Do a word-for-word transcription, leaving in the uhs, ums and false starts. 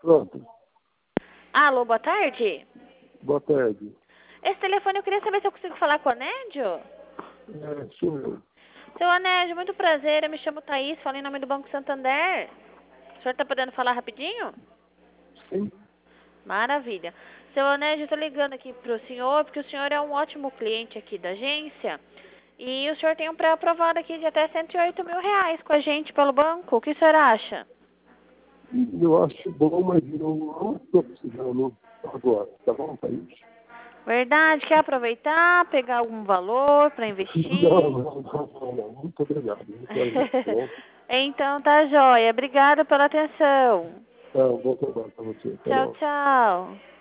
Pronto. Alô, boa tarde. Boa tarde. Esse telefone eu queria saber se eu consigo falar com o Anédio. É, sou eu. Seu Anédio, muito prazer. Eu me chamo Thaís, falo em nome do Banco Santander. O senhor tá podendo falar rapidinho? Sim. Maravilha. Seu Anédio, eu tô ligando aqui pro senhor, porque o senhor é um ótimo cliente aqui da agência. E o senhor tem um pré-aprovado aqui de até cento e oito mil reais com a gente pelo banco. O que o senhor acha? Eu acho bom, mas eu não estou precisando agora. Tá bom, Thaís? Verdade? Quer aproveitar, pegar algum valor para investir? Não, não, não, não, não. Muito obrigado. Muito obrigado, tá bom? Então tá joia. Obrigada pela atenção. Tá, um bom trabalho para você. Até Tchau, logo. tchau.